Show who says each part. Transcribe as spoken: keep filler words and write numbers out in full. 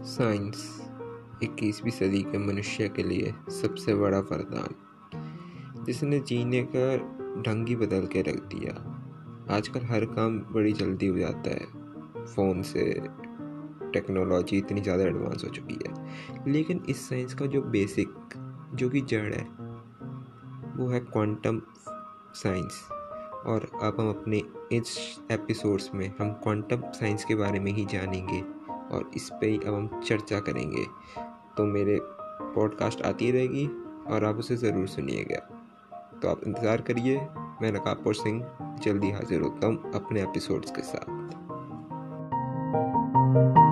Speaker 1: Science इक्कीसवीं सदी के मनुष्य के लिए सबसे बड़ा वरदान, जिसने जीने का ढंग ही बदल के रख दिया। आजकल हर काम बड़ी जल्दी हो जाता है, फ़ोन से टेक्नोलॉजी इतनी ज़्यादा एडवांस हो चुकी है। लेकिन इस साइंस का जो बेसिक, जो कि जड़ है, वो है क्वांटम साइंस। और अब हम अपने इस एपिसोड्स में हम क्वांटम साइंस के बारे में ही जानेंगे और इस पे ही अब हम चर्चा करेंगे। तो मेरे पॉडकास्ट आती रहेगी और आप उसे ज़रूर सुनिएगा। तो आप इंतज़ार करिए। मैं नकाबपोश सिंह जल्दी हाजिर होता हूँ अपने एपिसोड्स के साथ।